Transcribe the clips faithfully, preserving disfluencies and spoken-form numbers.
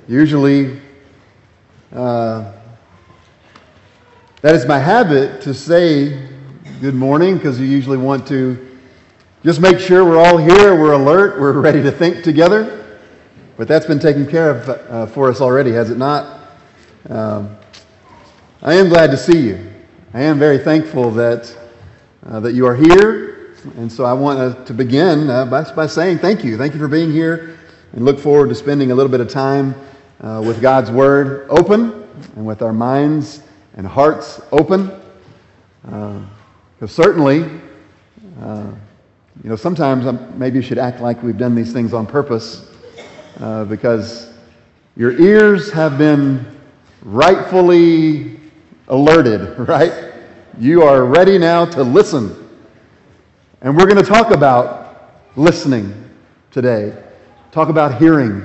Usually, uh, that is my habit to say good morning, because you usually want to just make sure we're all here, we're alert, we're ready to think together. But that's been taken care of uh, for us already, has it not? Um, I am glad to see you. I am very thankful that uh, that you are here, and so I want uh, to begin uh, by, by saying thank you. Thank you for being here, and look forward to spending a little bit of time uh, with God's Word open, and with our minds and hearts open. Because uh, certainly, uh, you know, sometimes I'm, maybe you should act like we've done these things on purpose, uh, because your ears have been rightfully alerted, right? You are ready now to listen. And we're going to talk about listening today. Talk about hearing.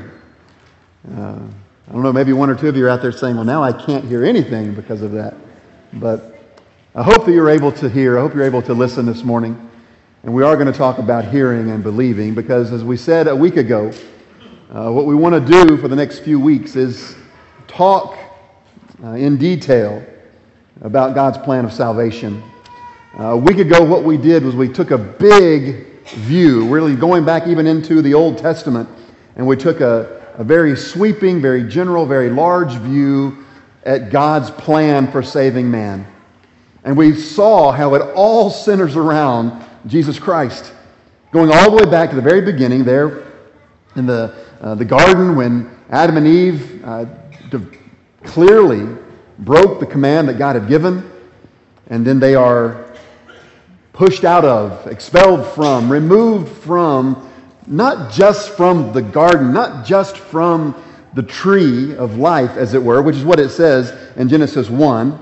Uh, I don't know, maybe one or two of you are out there saying, well, now I can't hear anything because of that. But I hope that you're able to hear. I hope you're able to listen this morning. And we are going to talk about hearing and believing, because as we said a week ago, uh, what we want to do for the next few weeks is talk uh, in detail about God's plan of salvation. Uh, a week ago, what we did was we took a big view, really going back even into the Old Testament, and we took a, a very sweeping, very general, very large view at God's plan for saving man. And we saw how it all centers around Jesus Christ, going all the way back to the very beginning there in the, uh, the garden when Adam and Eve uh, clearly broke the command that God had given, and then they are pushed out of, expelled from, removed from, not just from the garden, not just from the tree of life, as it were, which is what it says in Genesis one,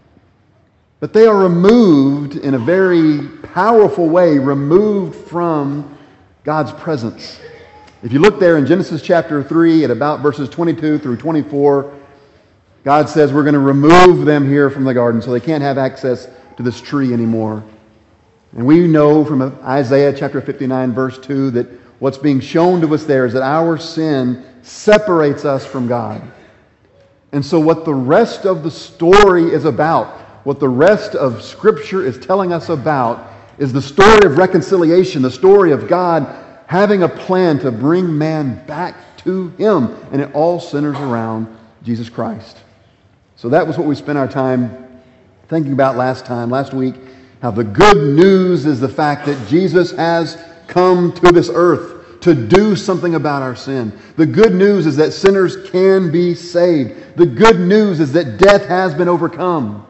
but they are removed in a very powerful way, removed from God's presence. If you look there in Genesis chapter three at about verses twenty-two through twenty-four, God says we're going to remove them here from the garden so they can't have access to this tree anymore. And we know from Isaiah chapter fifty-nine verse two that what's being shown to us there is that our sin separates us from God. And so what the rest of the story is about, what the rest of Scripture is telling us about, is the story of reconciliation, the story of God having a plan to bring man back to Him. And it all centers around Jesus Christ. So that was what we spent our time thinking about last time, last week, how the good news is the fact that Jesus has come to this earth to do something about our sin. The good news is that sinners can be saved. The good news is that death has been overcome.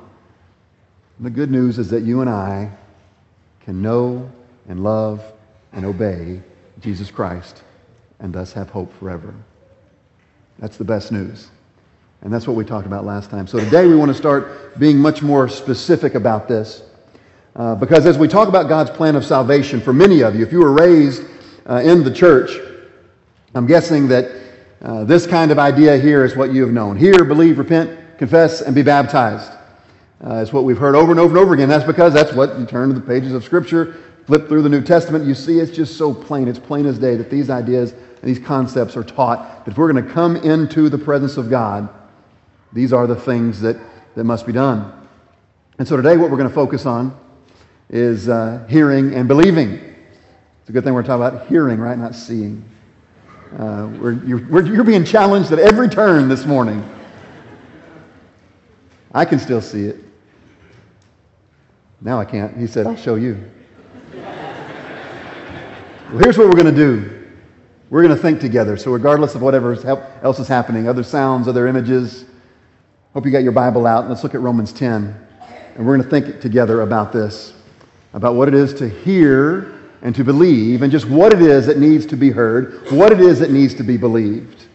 The good news is that you and I can know and love and obey Jesus Christ and thus have hope forever. That's the best news. And that's what we talked about last time. So today we want to start being much more specific about this. Uh, because as we talk about God's plan of salvation, for many of you, if you were raised uh, in the church, I'm guessing that uh, this kind of idea here is what you have known. Hear, believe, repent, confess, and be baptized. Uh, it's what we've heard over and over and over again. That's because that's what you turn to the pages of Scripture, flip through the New Testament, you see it's just so plain. It's plain as day that these ideas and these concepts are taught. That if we're going to come into the presence of God, these are the things that, that must be done. And so today what we're going to focus on is uh, hearing and believing. It's a good thing we're talking about hearing, right? Not seeing. Uh, we're, you're, we're, you're being challenged at every turn this morning. I can still see it. Now I can't. He said, I'll show you. Well, here's what we're going to do. We're going to think together. So regardless of whatever else is happening, other sounds, other images, hope you got your Bible out. Let's look at Romans ten. And we're going to think together about this, about what it is to hear and to believe, and just what it is that needs to be heard, what it is that needs to be believed.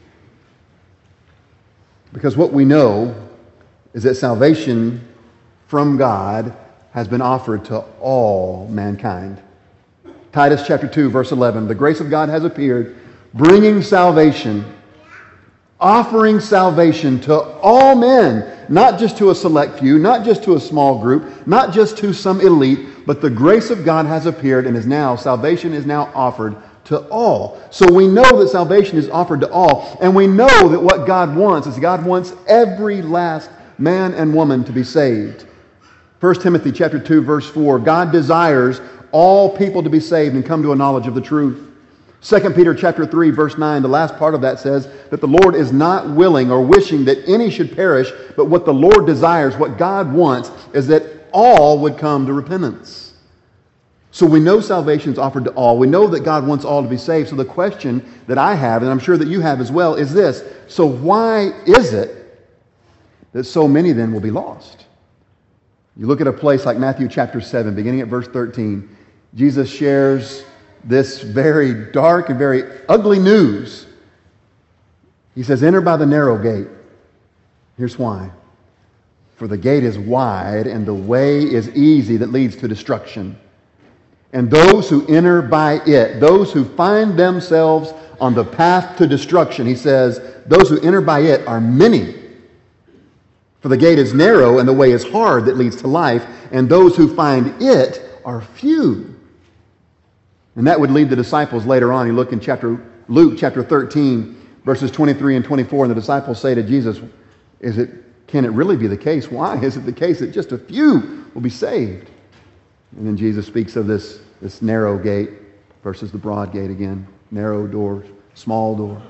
Because what we know is that salvation from God has been offered to all mankind. Titus chapter two, verse eleven, the grace of God has appeared, bringing salvation, offering salvation to all men, not just to a select few, not just to a small group, not just to some elite, but the grace of God has appeared and is now, salvation is now offered to all. So we know that salvation is offered to all. And we know that what God wants is God wants every last man and woman to be saved. First Timothy chapter two, verse four, God desires all people to be saved and come to a knowledge of the truth. Second Peter chapter three, verse nine, the last part of that says that the Lord is not willing or wishing that any should perish, but what the Lord desires, what God wants, is that all would come to repentance. So we know salvation is offered to all. We know that God wants all to be saved. So the question that I have, and I'm sure that you have as well, is this. So why is it that so many then will be lost? You look at a place like Matthew chapter seven, beginning at verse thirteen. Jesus shares this very dark and very ugly news. He says, enter by the narrow gate. Here's why. For the gate is wide and the way is easy that leads to destruction. And those who enter by it, those who find themselves on the path to destruction, he says, those who enter by it are many. For the gate is narrow and the way is hard that leads to life, and those who find it are few. And that would lead the disciples later on. You look in chapter Luke chapter thirteen, verses twenty-three and twenty-four, and the disciples say to Jesus, "Is it? Can it really be the case? Why is it the case that just a few will be saved?" And then Jesus speaks of this, this narrow gate versus the broad gate again. Narrow door, small door.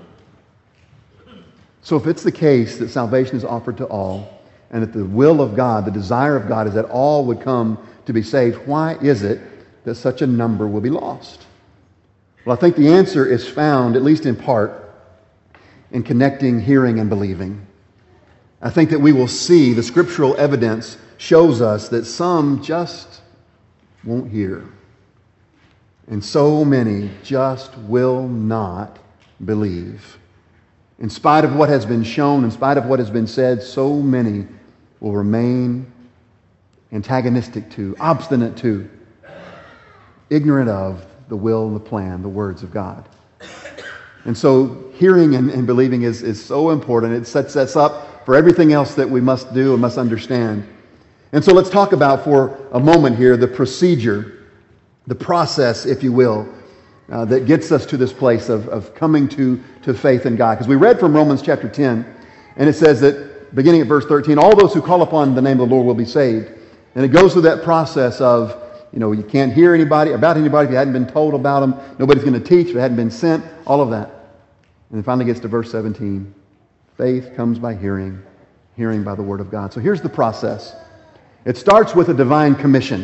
So if it's the case that salvation is offered to all, and that the will of God, the desire of God is that all would come to be saved, why is it that such a number will be lost? Well, I think the answer is found, at least in part, in connecting hearing and believing. I think that we will see the scriptural evidence shows us that some just won't hear. And so many just will not believe. In spite of what has been shown, in spite of what has been said, so many will remain antagonistic to, obstinate to, ignorant of the will and the plan, the words of God. And so hearing and, and believing is, is so important. It sets us up for everything else that we must do and must understand. And so let's talk about for a moment here the procedure, the process, if you will, uh, that gets us to this place of, of coming to, to faith in God. Because we read from Romans chapter ten, and it says that, beginning at verse thirteen, all those who call upon the name of the Lord will be saved. And it goes through that process of, you know, you can't hear anybody about anybody if you hadn't been told about them. Nobody's going to teach if it hadn't been sent, all of that. And it finally gets to verse seventeen. Faith comes by hearing, hearing by the word of God. So here's the process. It starts with a divine commission.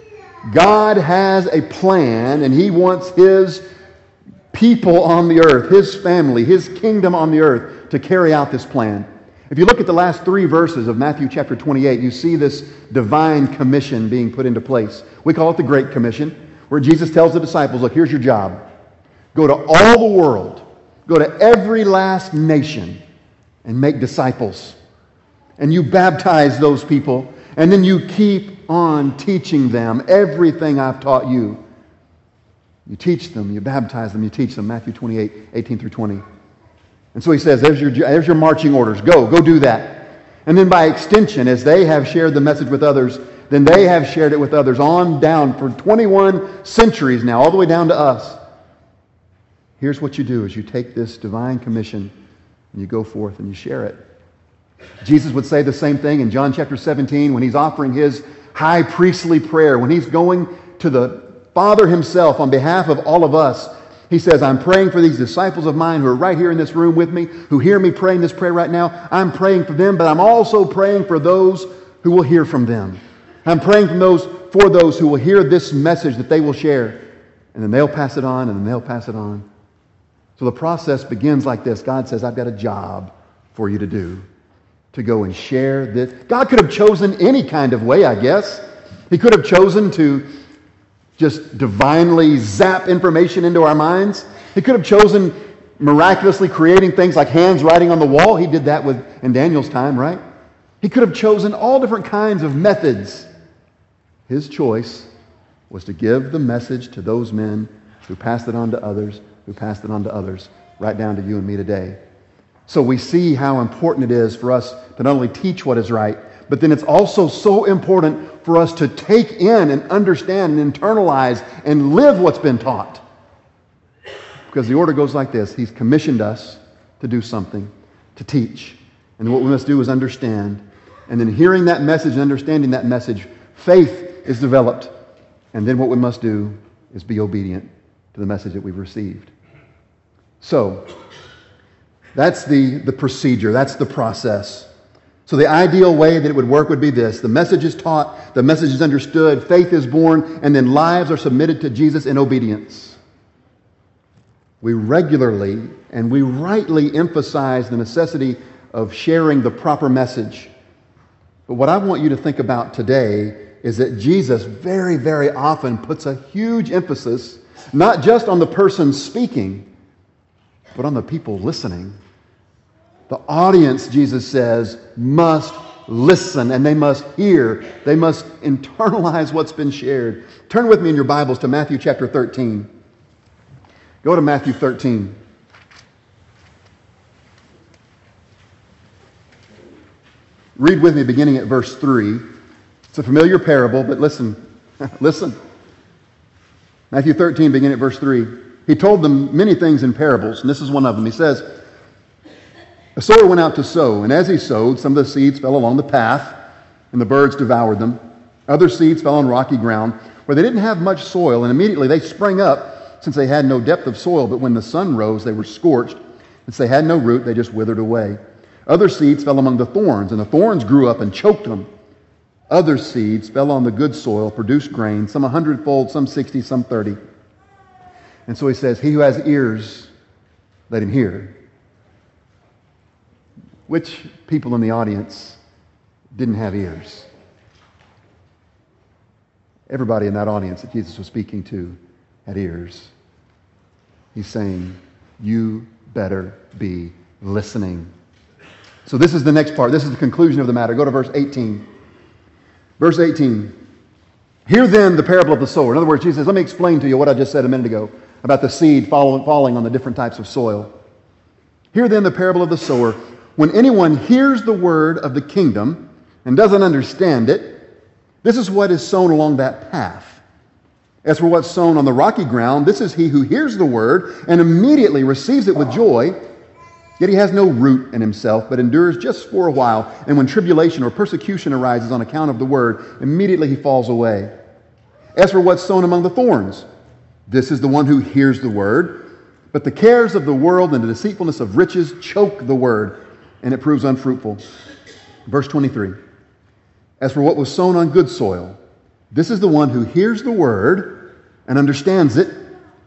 God has a plan, and He wants His people on the earth, His family, His kingdom on the earth to carry out this plan. If you look at the last three verses of Matthew chapter twenty-eight, you see this divine commission being put into place. We call it the Great Commission, where Jesus tells the disciples, look, here's your job. Go to all the world. Go to every last nation and make disciples. And you baptize those people. And then you keep on teaching them everything I've taught you. You teach them, you baptize them, you teach them. Matthew twenty-eight, eighteen through twenty. And so he says, there's your, there's your marching orders. Go, go do that. And then by extension, as they have shared the message with others, then they have shared it with others on down for twenty-one centuries now, all the way down to us. Here's what you do is you take this divine commission and you go forth and you share it. Jesus would say the same thing in John chapter seventeen when He's offering His high priestly prayer, when He's going to the Father Himself on behalf of all of us. He says, I'm praying for these disciples of mine who are right here in this room with me, who hear me praying this prayer right now. I'm praying for them, but I'm also praying for those who will hear from them. I'm praying for those, for those who will hear this message that they will share. And then they'll pass it on, and then they'll pass it on. So the process begins like this. God says, I've got a job for you to do, to go and share this. God could have chosen any kind of way, I guess. He could have chosen to just divinely zap information into our minds. He could have chosen miraculously creating things like hands writing on the wall. He did that with in Daniel's time, right? He could have chosen all different kinds of methods. His choice was to give the message to those men who passed it on to others, who passed it on to others, right down to you and me today. So we see how important it is for us to not only teach what is right, but then it's also so important for us to take in and understand and internalize and live what's been taught. Because the order goes like this. He's commissioned us to do something, to teach. And what we must do is understand. And then hearing that message and understanding that message, faith is developed. And then what we must do is be obedient to the message that we've received. So, that's the, the procedure. That's the process. So the ideal way that it would work would be this. The message is taught, the message is understood, faith is born, and then lives are submitted to Jesus in obedience. We regularly and we rightly emphasize the necessity of sharing the proper message. But what I want you to think about today is that Jesus very, very often puts a huge emphasis not just on the person speaking, but on the people listening. The audience, Jesus says, must listen and they must hear. They must internalize what's been shared. Turn with me in your Bibles to Matthew chapter thirteen. Go to Matthew thirteen. Read with me beginning at verse three. It's a familiar parable, but listen. Listen. Matthew thirteen, beginning at verse three. He told them many things in parables, and this is one of them. He says, a sower went out to sow, and as he sowed, some of the seeds fell along the path, and the birds devoured them. Other seeds fell on rocky ground, where they didn't have much soil, and immediately they sprang up, since they had no depth of soil. But when the sun rose, they were scorched. Since they had no root, they just withered away. Other seeds fell among the thorns, and the thorns grew up and choked them. Other seeds fell on the good soil, produced grain, some a hundredfold, some sixty, some thirty. And so he says, he who has ears, let him hear. Which people in the audience didn't have ears? Everybody in that audience that Jesus was speaking to had ears. He's saying, you better be listening. So this is the next part. This is the conclusion of the matter. Go to verse eighteen. Verse eighteen. Hear then the parable of the sower. In other words, Jesus says, let me explain to you what I just said a minute ago about the seed falling on the different types of soil. Hear then the parable of the sower. When anyone hears the word of the kingdom and doesn't understand it, this is what is sown along that path. As for what's sown on the rocky ground, this is he who hears the word and immediately receives it with joy, yet he has no root in himself, but endures just for a while. And when tribulation or persecution arises on account of the word, immediately he falls away. As for what's sown among the thorns, this is the one who hears the word, but the cares of the world and the deceitfulness of riches choke the word, and it proves unfruitful. Verse twenty-three. As for what was sown on good soil, this is the one who hears the word and understands it,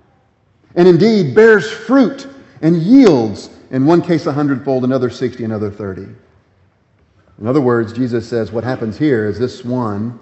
and indeed bears fruit and yields, in one case a hundredfold, another sixty, another thirty. In other words, Jesus says what happens here is this one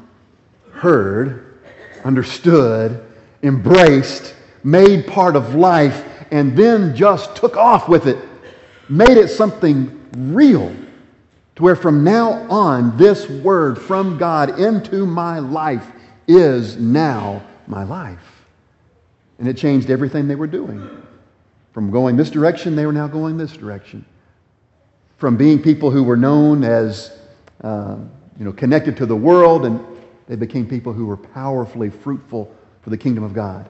heard, understood, embraced, made part of life, and then just took off with it, made it something real, to where from now on, this word from God into my life is now my life. And it changed everything they were doing. From going this direction, they were now going this direction. From being people who were known as, uh, you know, connected to the world, and they became people who were powerfully fruitful for the kingdom of God.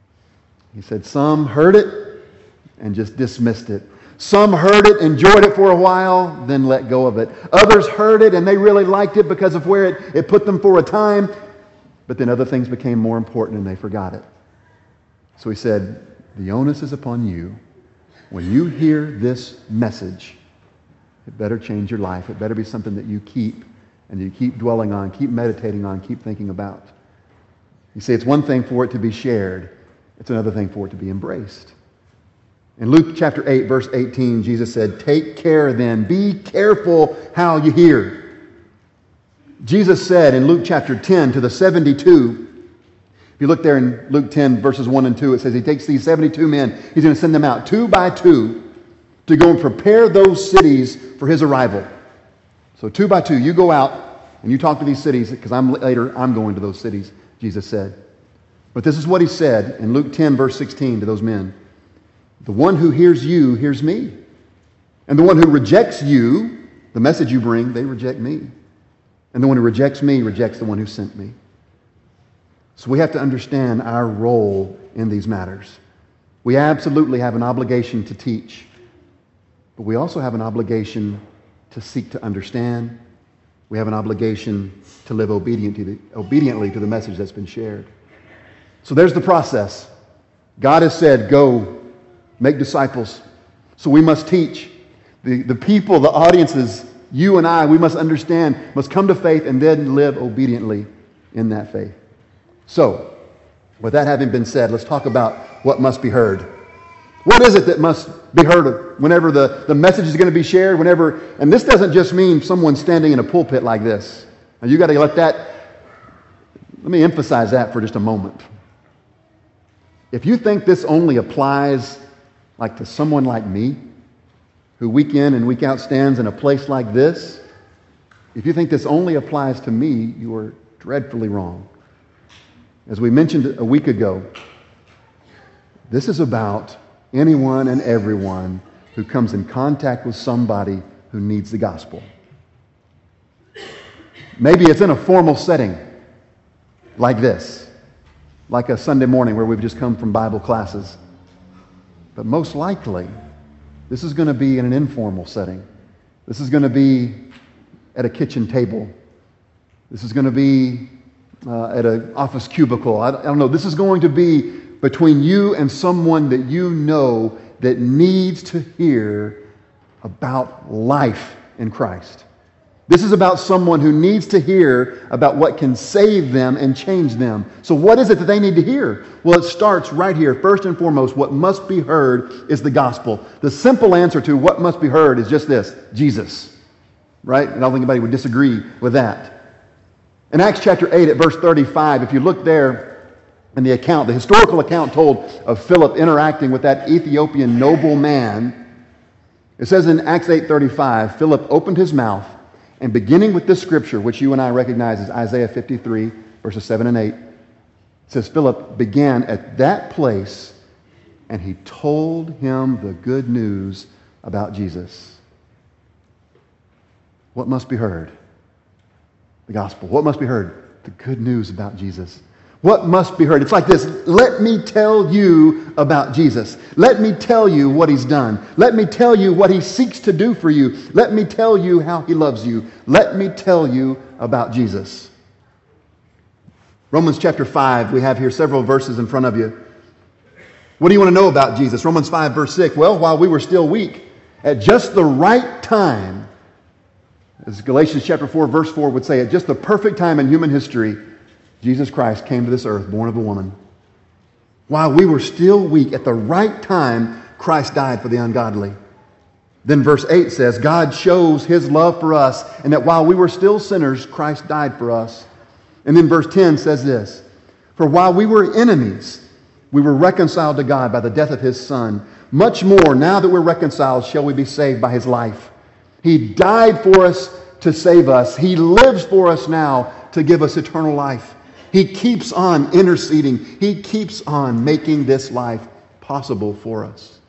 He said some heard it and just dismissed it. Some heard it, enjoyed it for a while, then let go of it. Others heard it and they really liked it because of where it, it put them for a time, but then other things became more important and they forgot it. So he said, the onus is upon you. When you hear this message, it better change your life. It better be something that you keep and you keep dwelling on, keep meditating on, keep thinking about. You see, it's one thing for it to be shared. It's another thing for it to be embraced. In Luke chapter eight, verse eighteen, Jesus said, take care then, be careful how you hear. Jesus said in Luke chapter ten to the seventy-two, if you look there in Luke ten, verses one and two, it says he takes these seventy-two men, he's going to send them out two by two to go and prepare those cities for his arrival. So two by two, you go out and you talk to these cities, because I'm later, I'm going to those cities, Jesus said. But this is what he said in Luke ten, verse sixteen to those men. The one who hears you hears me. And the one who rejects you, the message you bring, they reject me. And the one who rejects me rejects the one who sent me. So we have to understand our role in these matters. We absolutely have an obligation to teach, but we also have an obligation to seek to understand. We have an obligation to live obedient to the, obediently to the message that's been shared. So there's the process. God has said, go, make disciples. So we must teach. The, the people, the audiences, you and I, we must understand, must come to faith and then live obediently in that faith. So, with that having been said, let's talk about what must be heard. What is it that must be heard whenever the, the message is going to be shared? Whenever, and this doesn't just mean someone standing in a pulpit like this. Now you got to let that, let me emphasize that for just a moment. If you think this only applies like to someone like me, who week in and week out stands in a place like this, if you think this only applies to me, you are dreadfully wrong. As we mentioned a week ago, this is about anyone and everyone who comes in contact with somebody who needs the gospel. Maybe it's in a formal setting like this, like a Sunday morning where we've just come from Bible classes. But most likely, this is going to be in an informal setting. This is going to be at a kitchen table. This is going to be uh, at an office cubicle. I, I don't know. This is going to be between you and someone that you know that needs to hear about life in Christ. This is about someone who needs to hear about what can save them and change them. So what is it that they need to hear? Well, it starts right here. First and foremost, what must be heard is the gospel. The simple answer to what must be heard is just this: Jesus. Right? And I don't think anybody would disagree with that. In Acts chapter eight at verse thirty-five, if you look there in the account, the historical account told of Philip interacting with that Ethiopian noble man, it says in Acts eight thirty-five, Philip opened his mouth, and beginning with this scripture, which you and I recognize as Isaiah fifty-three, verses seven and eight, it says Philip began at that place, and he told him the good news about Jesus. What must be heard? The gospel. What must be heard? The good news about Jesus. What must be heard? It's like this: let me tell you about Jesus. Let me tell you what He's done. Let me tell you what He seeks to do for you. Let me tell you how He loves you. Let me tell you about Jesus. Romans chapter five, we have here several verses in front of you. What do you want to know about Jesus? Romans five verse six. Well, while we were still weak, at just the right time, as Galatians chapter four verse four would say, at just the perfect time in human history, Jesus Christ came to this earth, born of a woman. While we were still weak, at the right time, Christ died for the ungodly. Then verse eight says, God shows His love for us, and that while we were still sinners, Christ died for us. And then verse ten says this, for while we were enemies, we were reconciled to God by the death of His Son. Much more, now that we're reconciled, shall we be saved by His life. He died for us to save us. He lives for us now to give us eternal life. He keeps on interceding. He keeps on making this life possible for us.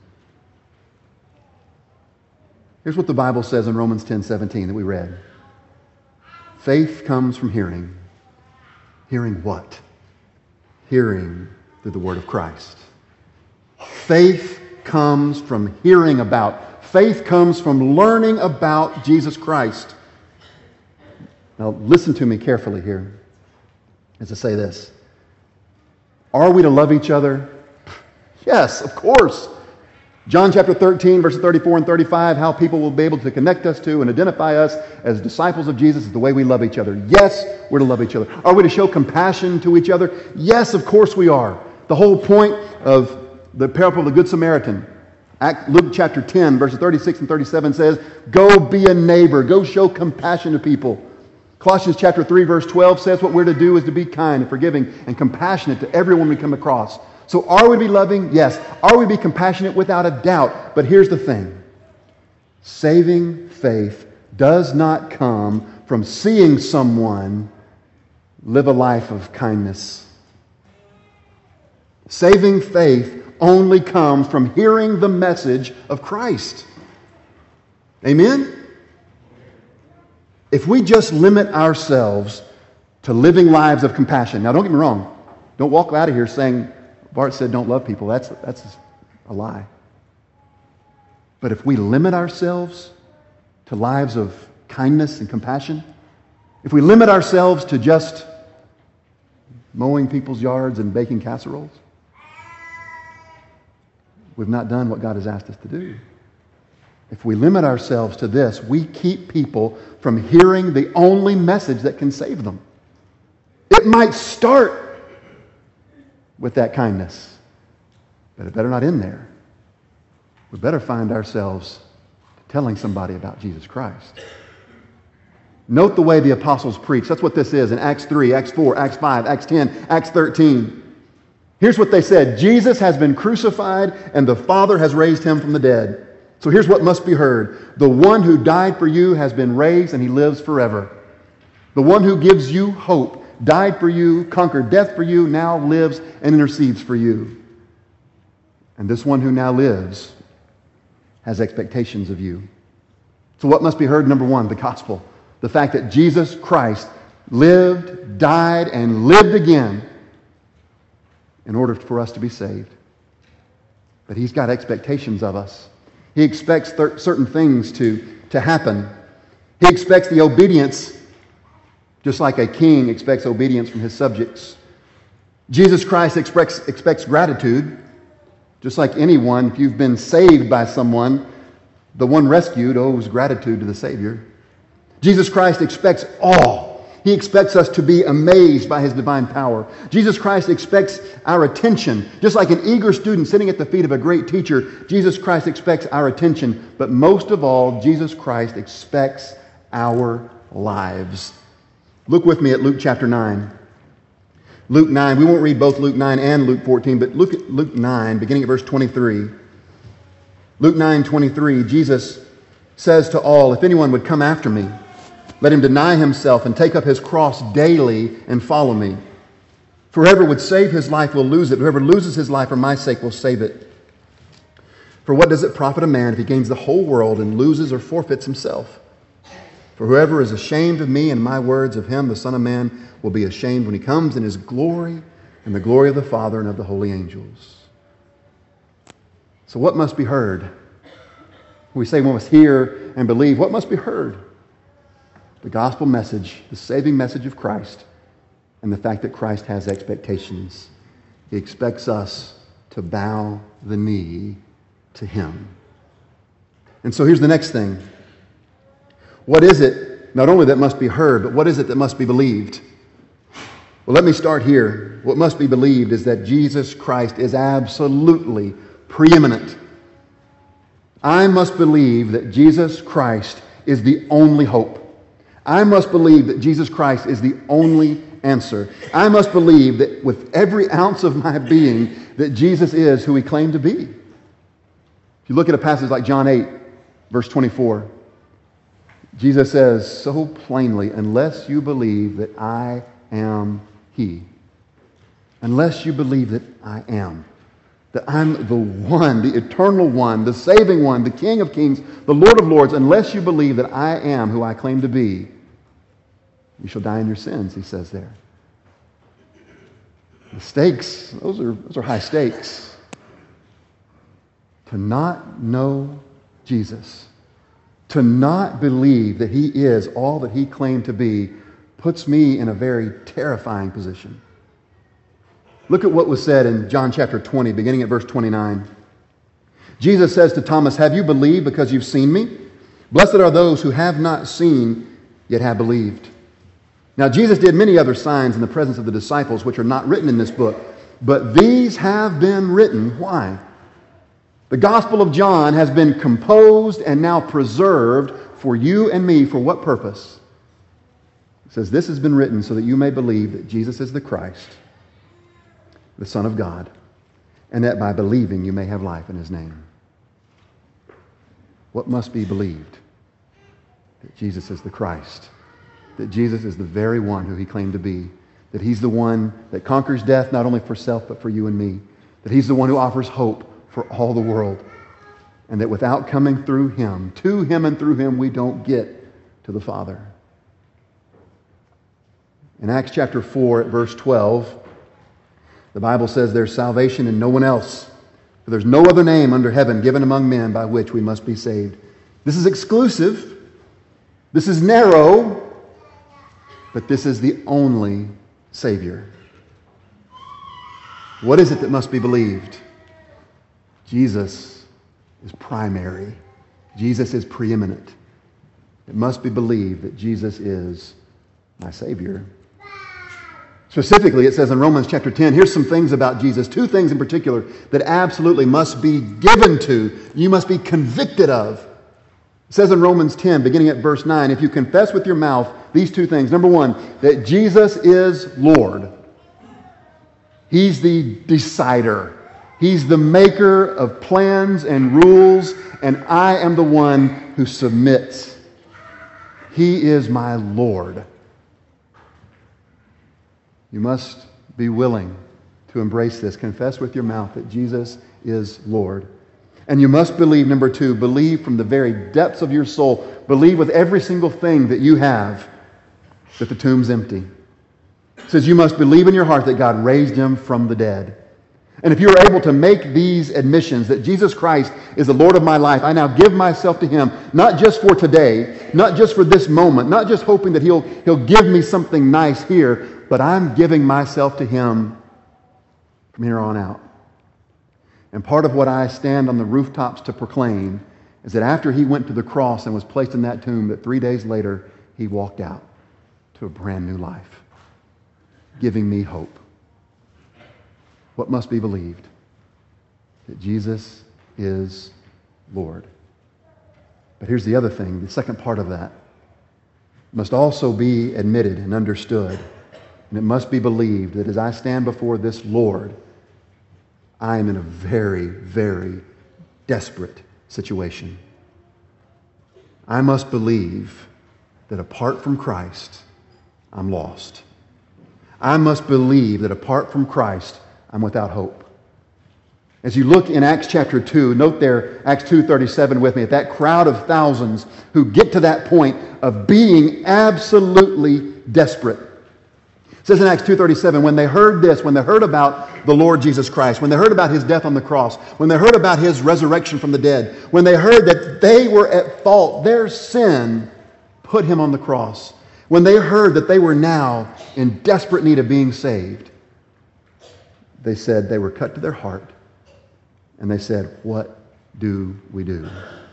Here's what the Bible says in Romans ten seventeen that we read. Faith comes from hearing. Hearing what? Hearing through the word of Christ. Faith comes from hearing about. Faith comes from learning about Jesus Christ. Now listen to me carefully here as I say this. Are we to love each other? Yes, of course. John chapter thirteen, verses thirty-four and thirty-five, how people will be able to connect us to and identify us as disciples of Jesus is the way we love each other. Yes, we're to love each other. Are we to show compassion to each other? Yes, of course we are. The whole point of the parable of the Good Samaritan, Luke chapter ten, verses thirty-six and thirty-seven says, go be a neighbor. Go show compassion to people. Colossians chapter three, verse twelve says what we're to do is to be kind and forgiving and compassionate to everyone we come across. So are we to be loving? Yes. Are we to be compassionate? Without a doubt. But here's the thing. Saving faith does not come from seeing someone live a life of kindness. Saving faith only comes from hearing the message of Christ. Amen? If we just limit ourselves to living lives of compassion. Now don't get me wrong. Don't walk out of here saying, Bart said don't love people. That's, that's a lie. But if we limit ourselves to lives of kindness and compassion, if we limit ourselves to just mowing people's yards and baking casseroles, we've not done what God has asked us to do. If we limit ourselves to this, we keep people from hearing the only message that can save them. It might start with that kindness, but it better not end there. We better find ourselves telling somebody about Jesus Christ. Note the way the apostles preach. That's what this is in Acts three, Acts four, Acts five, Acts ten, Acts thirteen. Here's what they said. Jesus has been crucified and the Father has raised him from the dead. So here's what must be heard. The one who died for you has been raised and he lives forever. The one who gives you hope, died for you, conquered death for you, now lives and intercedes for you. And this one who now lives has expectations of you. So what must be heard? Number one, the gospel. The fact that Jesus Christ lived, died, and lived again in order for us to be saved. But he's got expectations of us. He expects th- certain things to, to happen. He expects the obedience, just like a king expects obedience from his subjects. Jesus Christ expects, expects gratitude, just like anyone. If you've been saved by someone, the one rescued owes gratitude to the Savior. Jesus Christ expects awe. He expects us to be amazed by his divine power. Jesus Christ expects our attention. Just like an eager student sitting at the feet of a great teacher, Jesus Christ expects our attention. But most of all, Jesus Christ expects our lives. Look with me at Luke chapter nine. Luke nine, we won't read both Luke nine and Luke fourteen, but look at Luke nine, beginning at verse twenty-three. Luke nine twenty-three, Jesus says to all, if anyone would come after me, let him deny himself and take up his cross daily and follow me. For whoever would save his life will lose it. Whoever loses his life for my sake will save it. For what does it profit a man if he gains the whole world and loses or forfeits himself? For whoever is ashamed of me and my words, of him the Son of Man will be ashamed when he comes in his glory and the glory of the Father and of the holy angels. So what must be heard? We say we must hear and believe. What must be heard? The gospel message, the saving message of Christ, and the fact that Christ has expectations. He expects us to bow the knee to him. And so here's the next thing. What is it, not only that must be heard, but what is it that must be believed? Well, let me start here. What must be believed is that Jesus Christ is absolutely preeminent. I must believe that Jesus Christ is the only hope. I must believe that Jesus Christ is the only answer. I must believe that with every ounce of my being that Jesus is who he claimed to be. If you look at a passage like John eight, verse twenty-four, Jesus says so plainly, unless you believe that I am he, unless you believe that I am, that I'm the one, the eternal one, the saving one, the King of kings, the Lord of lords, unless you believe that I am who I claim to be, you shall die in your sins, he says there. The stakes, those are, those are high stakes. To not know Jesus, to not believe that he is all that he claimed to be, puts me in a very terrifying position. Look at what was said in John chapter twenty, beginning at verse twenty-nine. Jesus says to Thomas, have you believed because you've seen me? Blessed are those who have not seen, yet have believed. Now Jesus did many other signs in the presence of the disciples, which are not written in this book, but these have been written. Why? The Gospel of John has been composed and now preserved for you and me. For what purpose? It says, this has been written so that you may believe that Jesus is the Christ, the Son of God, and that by believing you may have life in his name. What must be believed? That Jesus is the Christ, that Jesus is the very one who he claimed to be, that he's the one that conquers death not only for self but for you and me, that he's the one who offers hope for all the world, and that without coming through him, to him and through him, we don't get to the Father. In Acts chapter four at verse twelve, the Bible says there's salvation in no one else, For there's no other name under heaven given among men by which we must be saved. This is exclusive. This is narrow. But this is the only Savior. What is it that must be believed? Jesus is primary. Jesus is preeminent. It must be believed that Jesus is my Savior. Specifically, it says in Romans chapter ten, here's some things about Jesus, two things in particular that absolutely must be given to, you must be convicted of. It says in Romans ten, beginning at verse nine, if you confess with your mouth these two things. Number one, that Jesus is Lord. He's the decider. He's the maker of plans and rules, and I am the one who submits. He is my Lord. You must be willing to embrace this. Confess with your mouth that Jesus is Lord. And you must believe, number two, believe from the very depths of your soul. Believe with every single thing that you have that the tomb's empty. It says you must believe in your heart that God raised him from the dead. And if you are able to make these admissions that Jesus Christ is the Lord of my life, I now give myself to him, not just for today, not just for this moment, not just hoping that he'll, he'll give me something nice here, but I'm giving myself to him from here on out. And part of what I stand on the rooftops to proclaim is that after he went to the cross and was placed in that tomb, that three days later he walked out to a brand new life, giving me hope. What must be believed? That Jesus is Lord. But here's the other thing, the second part of that must also be admitted and understood. And it must be believed that as I stand before this Lord, I am in a very, very desperate situation. I must believe that apart from Christ, I'm lost. I must believe that apart from Christ, I'm without hope. As you look in Acts chapter two, note there, Acts two thirty-seven with me, at that crowd of thousands who get to that point of being absolutely desperate. It says in Acts two thirty-seven, when they heard this, when they heard about the Lord Jesus Christ, when they heard about his death on the cross, when they heard about his resurrection from the dead, when they heard that they were at fault, their sin put him on the cross, when they heard that they were now in desperate need of being saved, they said they were cut to their heart, and they said, what do we do?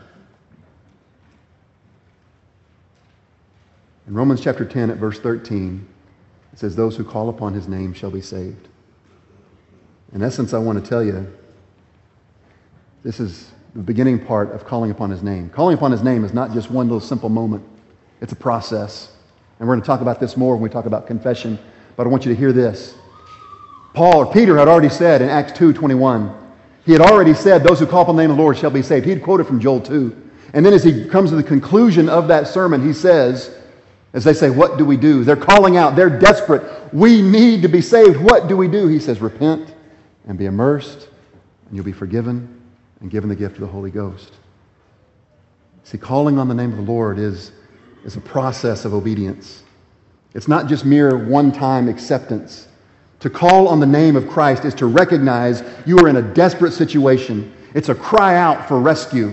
In Romans chapter ten at verse thirteen, it says, those who call upon his name shall be saved. In essence, I want to tell you, this is the beginning part of calling upon his name. Calling upon his name is not just one little simple moment. It's a process. And we're going to talk about this more when we talk about confession. But I want you to hear this. Paul or Peter had already said in Acts two twenty-one, he had already said, those who call upon the name of the Lord shall be saved. He had quoted from Joel two. And then as he comes to the conclusion of that sermon, he says, as they say, what do we do? They're calling out. They're desperate. We need to be saved. What do we do? He says, repent and be immersed, and you'll be forgiven and given the gift of the Holy Ghost. See, calling on the name of the Lord is, is a process of obedience. It's not just mere one-time acceptance. To call on the name of Christ is to recognize you are in a desperate situation. It's a cry out for rescue.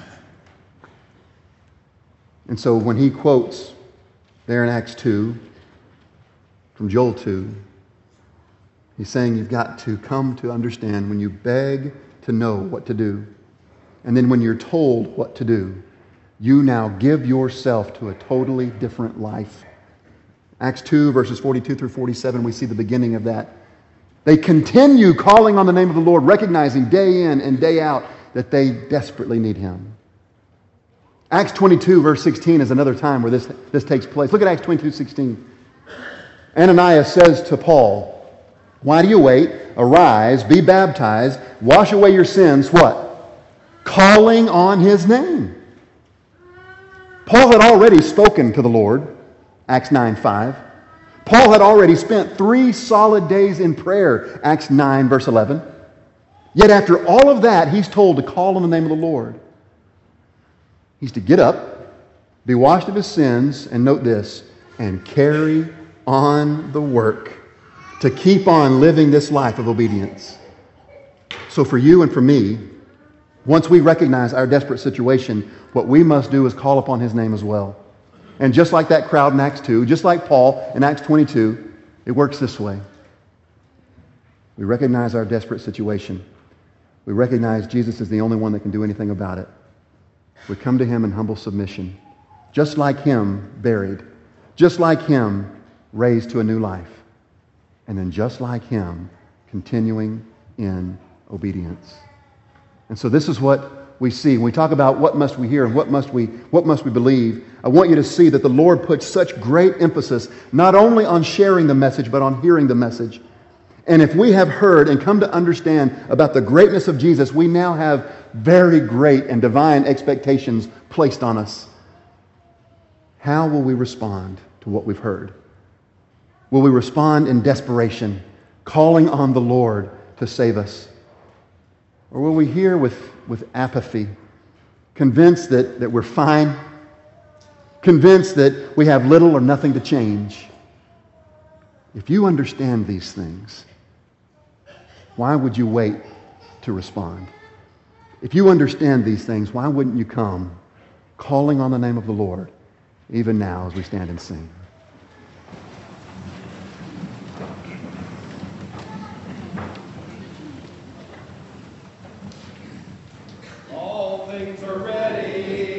And so when he quotes there in Acts two, from Joel two, he's saying you've got to come to understand when you beg to know what to do. And then when you're told what to do, you now give yourself to a totally different life. Acts two, verses forty-two through forty-seven, we see the beginning of that. They continue calling on the name of the Lord, recognizing day in and day out that they desperately need him. Acts twenty-two, verse sixteen is another time where this, this takes place. Look at Acts twenty-two, sixteen. Ananias says to Paul, why do you wait? Arise, be baptized, wash away your sins. What? Calling on his name. Paul had already spoken to the Lord, Acts nine five. Paul had already spent three solid days in prayer, Acts nine, verse eleven. Yet after all of that, he's told to call on the name of the Lord. He's to get up, be washed of his sins, and note this, and carry on the work to keep on living this life of obedience. So for you and for me, once we recognize our desperate situation, what we must do is call upon his name as well. And just like that crowd in Acts two, just like Paul in Acts twenty-two, it works this way. We recognize our desperate situation. We recognize Jesus is the only one that can do anything about it. We come to him in humble submission, just like him buried, just like him raised to a new life, and then just like him continuing in obedience. And so this is what we see. When we talk about what must we hear and what must we, what must we believe, I want you to see that the Lord puts such great emphasis not only on sharing the message, but on hearing the message. And if we have heard and come to understand about the greatness of Jesus, we now have very great and divine expectations placed on us. How will we respond to what we've heard? Will we respond in desperation, calling on the Lord to save us? Or will we hear with, with apathy, convinced that, that we're fine, convinced that we have little or nothing to change? If you understand these things, why would you wait to respond? If you understand these things, why wouldn't you come calling on the name of the Lord, even now as we stand and sing? All things are ready.